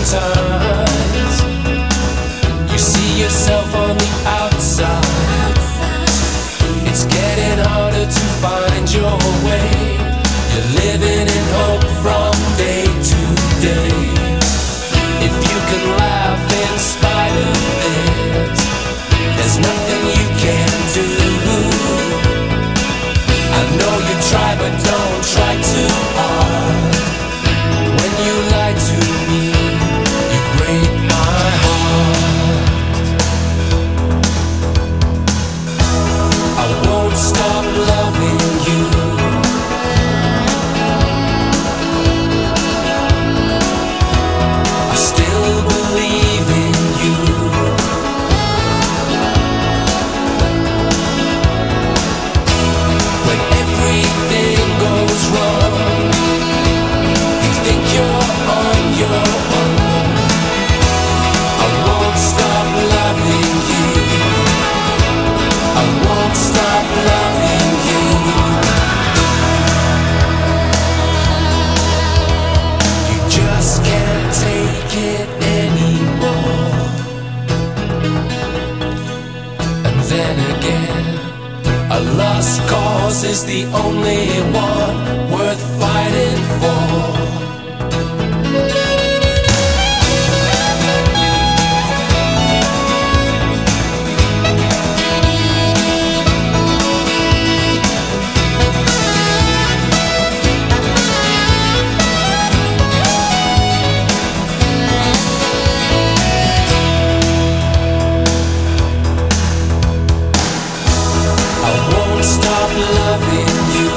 sometimes you see yourself on the outside. It's getting harder to find your way. You're living in hope from day to day. If you can laugh in spite of this, there's nothing you can do. I know you try, but don't try too hard. When you lie to me, you break my heart. I won't stop loving you. I still believe in you. When everything goes wrong, you think you're on your own. I won't stop loving you. I won't stop loving you. You just can't take it anymore. And then again, a lost cause is the only one worth fighting for. I won't stop loving you.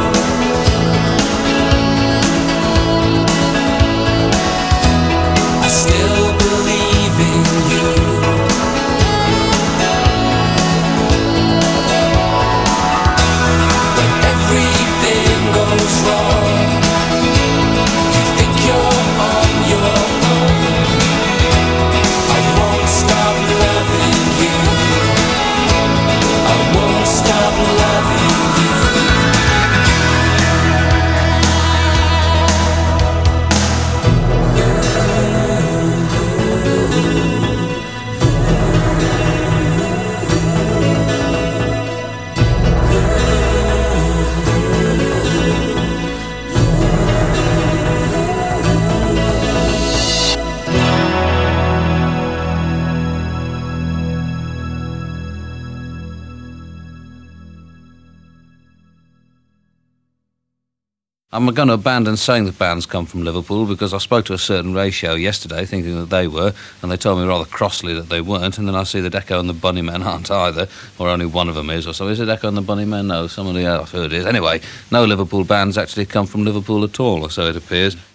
I still believe in you. When everything goes wrong, you think you're on your own. I won't stop loving you. I won't stop loving you. I'm going to abandon saying that bands come from Liverpool because I spoke to a certain ratio yesterday thinking that they were, and they told me rather crossly that they weren't, and then I see that Echo and the Bunnymen aren't either, or only one of them is, or so. Is it Echo and the Bunnymen? No, somebody else, I've heard it is. Anyway, no Liverpool bands actually come from Liverpool at all, or so it appears.